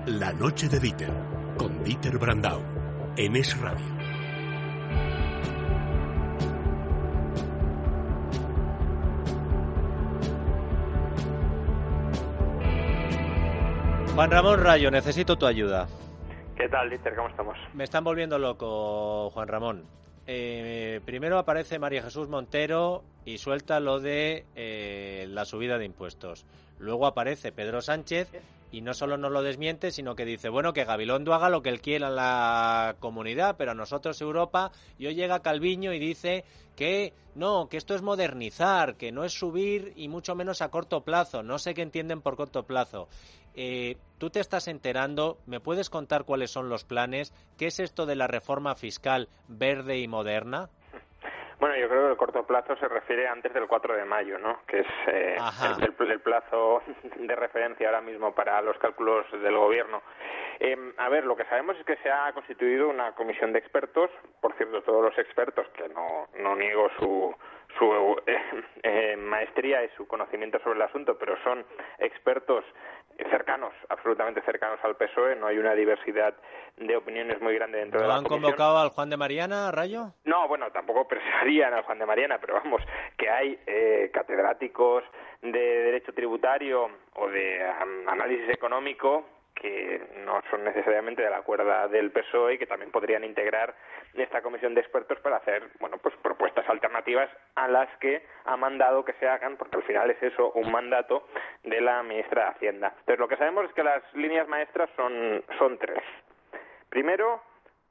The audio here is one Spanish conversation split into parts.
La noche de Dieter, con Dieter Brandau, en Es Radio. Juan Ramón Rayo, necesito tu ayuda. ¿Qué tal, Dieter? ¿Cómo estamos? Me están volviendo loco, Juan Ramón. Primero aparece María Jesús Montero y suelta lo de la subida de impuestos. Luego aparece Pedro Sánchez y no solo no lo desmiente, sino que dice, bueno, que Gabilondo haga lo que él quiera en la comunidad, pero a nosotros Europa. Y hoy llega Calviño y dice que no, que esto es modernizar, que no es subir y mucho menos a corto plazo. No sé qué entienden por corto plazo. Tú te estás enterando, ¿me puedes contar cuáles son los planes? ¿Qué es esto de la reforma fiscal verde y moderna? Bueno, yo creo que el corto plazo se refiere antes del 4 de mayo, ¿no? Que es el plazo de referencia ahora mismo para los cálculos del gobierno. A ver, lo que sabemos es que se ha constituido una comisión de expertos, por cierto, todos los expertos, que no niego su maestría y su conocimiento sobre el asunto, pero son expertos cercanos, absolutamente cercanos al PSOE, no hay una diversidad de opiniones muy grande dentro de la comisión. ¿No han convocado al Juan de Mariana, Rayo? No, bueno, tampoco presarían al Juan de Mariana, pero vamos, que hay catedráticos de Derecho Tributario o de Análisis Económico que no son necesariamente de la cuerda del PSOE y que también podrían integrar esta comisión de expertos para hacer, bueno, pues propuestas alternativas a las que ha mandado que se hagan, porque al final es eso, un mandato de la ministra de Hacienda. Entonces, lo que sabemos es que las líneas maestras son tres. Primero,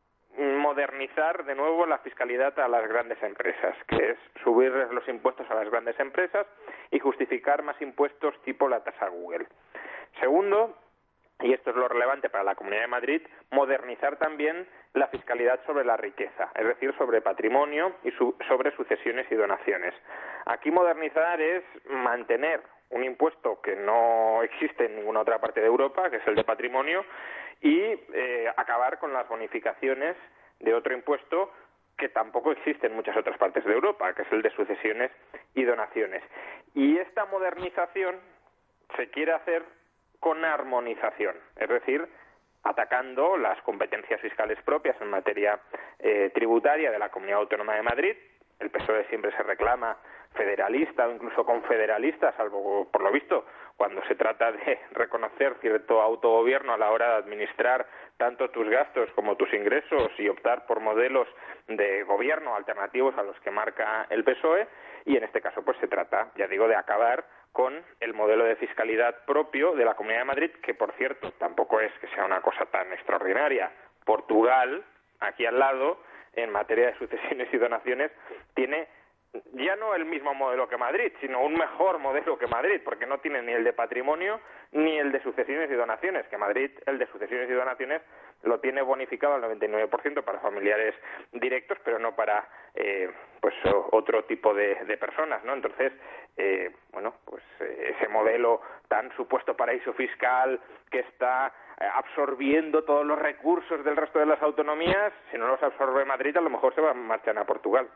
modernizar de nuevo la fiscalidad a las grandes empresas, que es subir los impuestos a las grandes empresas y justificar más impuestos tipo la tasa Google. Segundo, y esto es lo relevante para la Comunidad de Madrid, modernizar también la fiscalidad sobre la riqueza, es decir, sobre patrimonio y sobre sucesiones y donaciones. Aquí modernizar es mantener un impuesto que no existe en ninguna otra parte de Europa, que es el de patrimonio, y acabar con las bonificaciones de otro impuesto que tampoco existe en muchas otras partes de Europa, que es el de sucesiones y donaciones. Y esta modernización se quiere hacer con armonización, es decir, atacando las competencias fiscales propias en materia tributaria de la Comunidad Autónoma de Madrid. El PSOE siempre se reclama federalista o incluso confederalista, salvo, por lo visto, cuando se trata de reconocer cierto autogobierno a la hora de administrar tanto tus gastos como tus ingresos y optar por modelos de gobierno alternativos a los que marca el PSOE. Y en este caso pues se trata, ya digo, de acabar con el modelo de fiscalidad propio de la Comunidad de Madrid, que por cierto tampoco es que sea una cosa tan extraordinaria. Portugal, aquí al lado, en materia de sucesiones y donaciones, tiene ya no el mismo modelo que Madrid, sino un mejor modelo que Madrid, porque no tiene ni el de patrimonio ni el de sucesiones y donaciones, que Madrid el de sucesiones y donaciones lo tiene bonificado al 99% para familiares directos, pero no para pues otro tipo de personas, ¿no? Entonces, bueno, pues ese modelo tan supuesto paraíso fiscal que está absorbiendo todos los recursos del resto de las autonomías, si no los absorbe Madrid, a lo mejor se marchan a Portugal.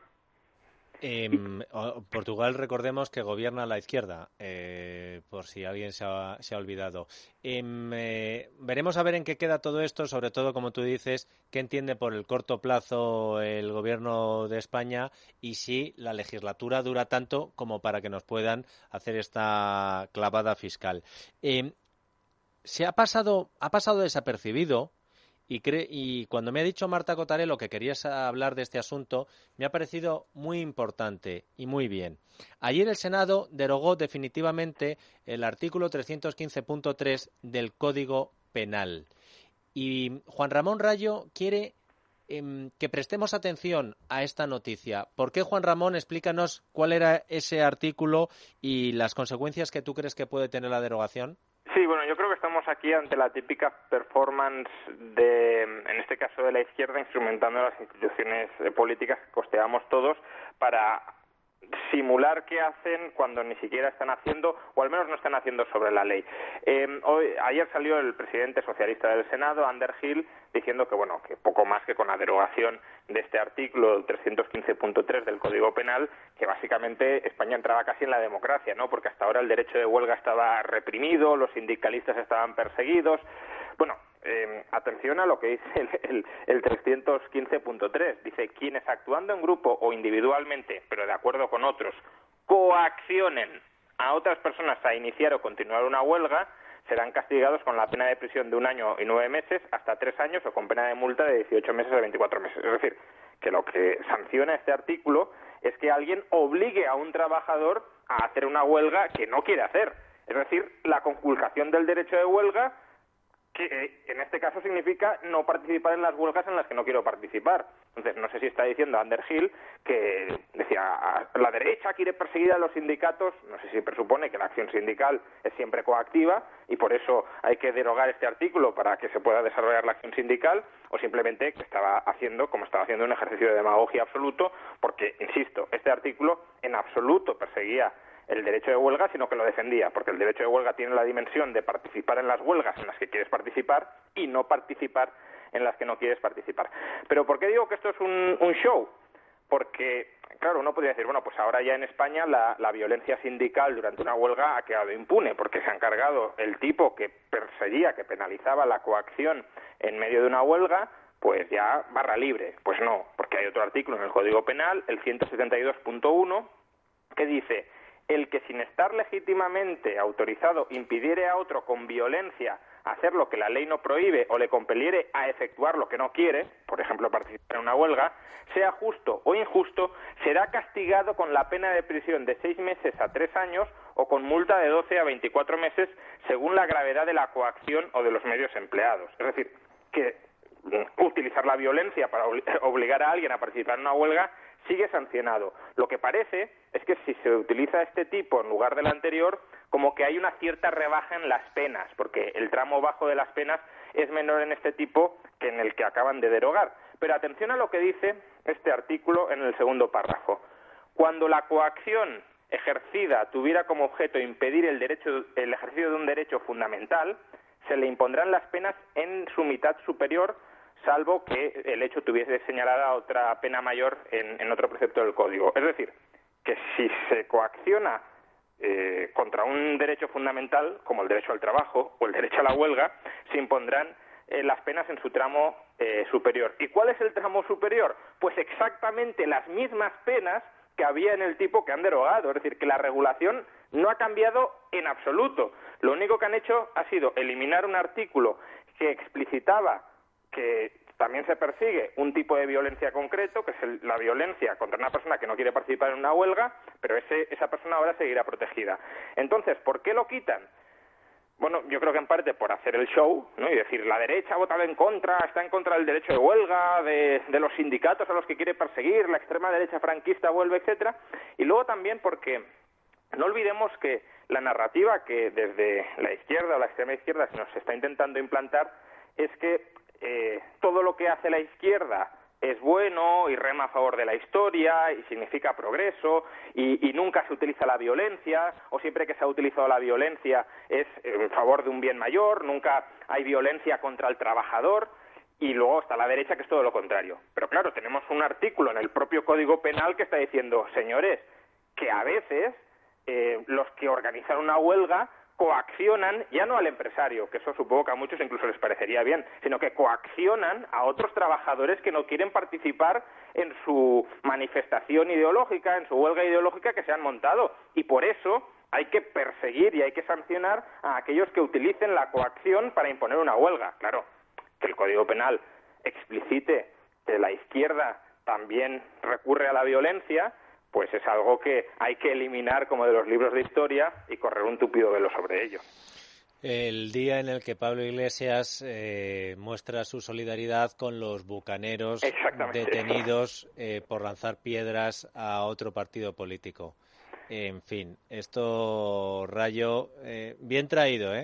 Portugal, recordemos que gobierna a la izquierda, por si alguien se ha olvidado. Veremos a ver en qué queda todo esto, sobre todo, como tú dices, qué entiende por el corto plazo el gobierno de España y si la legislatura dura tanto como para que nos puedan hacer esta clavada fiscal. Se ha pasado desapercibido. Y cuando me ha dicho Marta Cotarelo que querías hablar de este asunto, me ha parecido muy importante y muy bien. Ayer el Senado derogó definitivamente el artículo 315.3 del Código Penal. Y Juan Ramón Rayo quiere que prestemos atención a esta noticia. ¿Por qué, Juan Ramón? Explícanos cuál era ese artículo y las consecuencias que tú crees que puede tener la derogación. Sí, bueno, yo creo que estamos aquí ante la típica performance en este caso de la izquierda, instrumentando las instituciones políticas que costeamos todos para simular qué hacen cuando ni siquiera están haciendo, o al menos no están haciendo sobre la ley. Ayer salió el presidente socialista del Senado, Ander Gil, diciendo que, bueno, que poco más que con la derogación de este artículo 315.3 del Código Penal, que básicamente España entraba casi en la democracia, ¿no? Porque hasta ahora el derecho de huelga estaba reprimido, los sindicalistas estaban perseguidos. Bueno, atención a lo que dice el 315.3. Dice, quienes actuando en grupo o individualmente, pero de acuerdo con otros, coaccionen a otras personas a iniciar o continuar una huelga, serán castigados con la pena de prisión de 1 año y 9 meses hasta 3 años o con pena de multa de 18 meses a 24 meses. Es decir, que lo que sanciona este artículo es que alguien obligue a un trabajador a hacer una huelga que no quiere hacer. Es decir, la conculcación del derecho de huelga, que en este caso significa no participar en las huelgas en las que no quiero participar. Entonces, no sé si está diciendo Underhill que decía, la derecha quiere perseguir a los sindicatos, no sé si presupone que la acción sindical es siempre coactiva y por eso hay que derogar este artículo para que se pueda desarrollar la acción sindical, o simplemente que estaba haciendo un ejercicio de demagogia absoluto, porque, insisto, este artículo en absoluto perseguía el derecho de huelga, sino que lo defendía, porque el derecho de huelga tiene la dimensión de participar en las huelgas en las que quieres participar y no participar en las que no quieres participar. Pero ¿por qué digo que esto es un show? Porque, claro, uno podría decir, bueno, pues ahora ya en España la violencia sindical durante una huelga ha quedado impune, porque se ha encargado el tipo que perseguía, que penalizaba la coacción en medio de una huelga, pues ya barra libre. Pues no, porque hay otro artículo en el Código Penal, el 172.1, que dice: el que sin estar legítimamente autorizado impidiere a otro con violencia hacer lo que la ley no prohíbe o le compeliere a efectuar lo que no quiere, por ejemplo participar en una huelga, sea justo o injusto, será castigado con la pena de prisión de 6 meses a 3 años o con multa de 12 a 24 meses según la gravedad de la coacción o de los medios empleados. Es decir, que utilizar la violencia para obligar a alguien a participar en una huelga sigue sancionado. Lo que parece es que si se utiliza este tipo en lugar del anterior, como que hay una cierta rebaja en las penas, porque el tramo bajo de las penas es menor en este tipo que en el que acaban de derogar. Pero atención a lo que dice este artículo en el segundo párrafo. Cuando la coacción ejercida tuviera como objeto impedir el ejercicio de un derecho fundamental, se le impondrán las penas en su mitad superior, salvo que el hecho tuviese señalada otra pena mayor en otro precepto del Código. Es decir, que si se coacciona contra un derecho fundamental, como el derecho al trabajo o el derecho a la huelga, se impondrán las penas en su tramo superior. ¿Y cuál es el tramo superior? Pues exactamente las mismas penas que había en el tipo que han derogado. Es decir, que la regulación no ha cambiado en absoluto. Lo único que han hecho ha sido eliminar un artículo que explicitaba que también se persigue un tipo de violencia concreto, que es la violencia contra una persona que no quiere participar en una huelga, pero esa persona ahora seguirá protegida. Entonces, ¿por qué lo quitan? Bueno, yo creo que en parte por hacer el show, ¿no? Y decir, la derecha ha votado en contra, está en contra del derecho de huelga, de los sindicatos a los que quiere perseguir, la extrema derecha franquista vuelve, etcétera. Y luego también porque no olvidemos que la narrativa que desde la izquierda o la extrema izquierda se nos está intentando implantar es que todo lo que hace la izquierda es bueno y rema a favor de la historia y significa progreso y nunca se utiliza la violencia, o siempre que se ha utilizado la violencia es en favor de un bien mayor, nunca hay violencia contra el trabajador, y luego está la derecha, que es todo lo contrario. Pero claro, tenemos un artículo en el propio Código Penal que está diciendo, señores, que a veces los que organizan una huelga coaccionan, ya no al empresario, que eso supongo que a muchos incluso les parecería bien, sino que coaccionan a otros trabajadores que no quieren participar en su manifestación ideológica, en su huelga ideológica que se han montado. Y por eso hay que perseguir y hay que sancionar a aquellos que utilicen la coacción para imponer una huelga. Claro, que el Código Penal explicite que la izquierda también recurre a la violencia, pues es algo que hay que eliminar como de los libros de historia y correr un tupido velo sobre ello. El día en el que Pablo Iglesias muestra su solidaridad con los bucaneros detenidos por lanzar piedras a otro partido político. En fin, esto, Rayo, bien traído,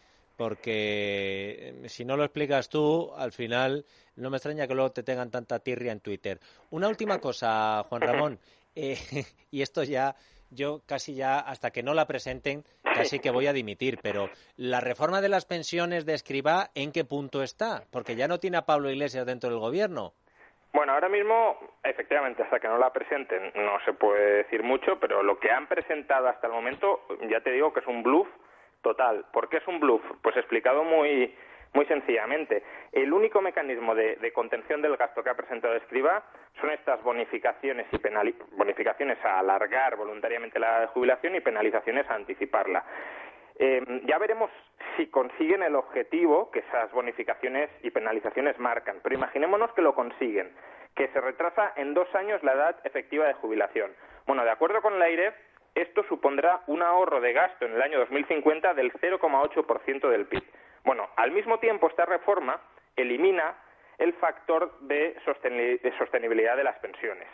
porque si no lo explicas tú, al final no me extraña que luego te tengan tanta tirria en Twitter. Una última cosa, Juan Ramón. Y esto ya, yo casi ya, hasta que no la presenten, casi que voy a dimitir, pero la reforma de las pensiones de Escrivá, ¿en qué punto está? Porque ya no tiene a Pablo Iglesias dentro del gobierno. Bueno, ahora mismo, efectivamente, hasta que no la presenten no se puede decir mucho, pero lo que han presentado hasta el momento, ya te digo que es un bluff total. ¿Por qué es un bluff? Pues explicado muy Muy sencillamente, el único mecanismo de contención del gasto que ha presentado Escrivá son estas bonificaciones bonificaciones a alargar voluntariamente la jubilación y penalizaciones a anticiparla. Ya veremos si consiguen el objetivo que esas bonificaciones y penalizaciones marcan, pero imaginémonos que lo consiguen, que se retrasa en 2 años la edad efectiva de jubilación. Bueno, de acuerdo con la AIREF, esto supondrá un ahorro de gasto en el año 2050 del 0,8% del PIB. Bueno, al mismo tiempo esta reforma elimina el factor de sostenibilidad de las pensiones.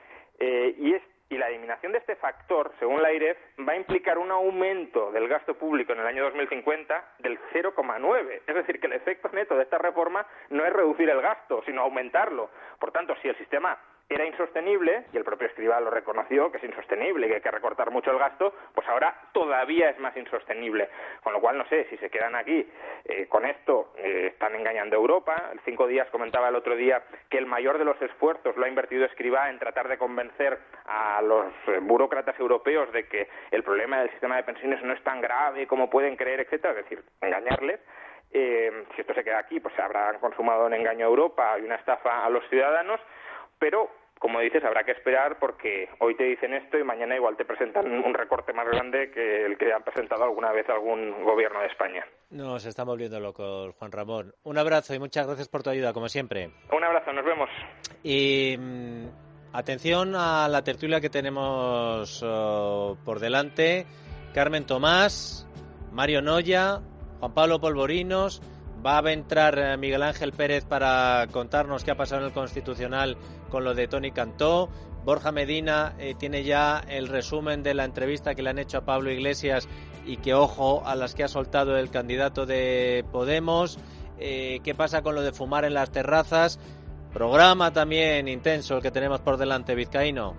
Y la eliminación de este factor, según la AIREF, va a implicar un aumento del gasto público en el año 2050 del 0,9. Es decir, que el efecto neto de esta reforma no es reducir el gasto, sino aumentarlo. Por tanto, si el sistema era insostenible, y el propio Escrivá lo reconoció, que es insostenible y que hay que recortar mucho el gasto, pues ahora todavía es más insostenible. Con lo cual, no sé, si se quedan aquí con esto, están engañando a Europa. El 5 Días comentaba el otro día que el mayor de los esfuerzos lo ha invertido Escrivá en tratar de convencer a los burócratas europeos de que el problema del sistema de pensiones no es tan grave como pueden creer, etcétera, es decir, engañarles. Si esto se queda aquí, pues se habrán consumado un engaño a Europa y una estafa a los ciudadanos. Pero, como dices, habrá que esperar porque hoy te dicen esto y mañana igual te presentan un recorte más grande que el que han presentado alguna vez algún gobierno de España. Nos estamos volviendo locos, Juan Ramón. Un abrazo y muchas gracias por tu ayuda, como siempre. Un abrazo, nos vemos. Y atención a la tertulia que tenemos por delante. Carmen Tomás, Mario Noya, Juan Pablo Polvorinos. Va a entrar Miguel Ángel Pérez para contarnos qué ha pasado en el Constitucional con lo de Toni Cantó. Borja Medina tiene ya el resumen de la entrevista que le han hecho a Pablo Iglesias y que, ojo, a las que ha soltado el candidato de Podemos. ¿Qué pasa con lo de fumar en las terrazas? Programa también intenso el que tenemos por delante, vizcaíno.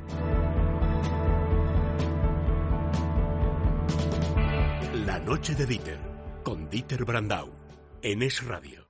La noche de Dieter, con Dieter Brandau, en Es Radio.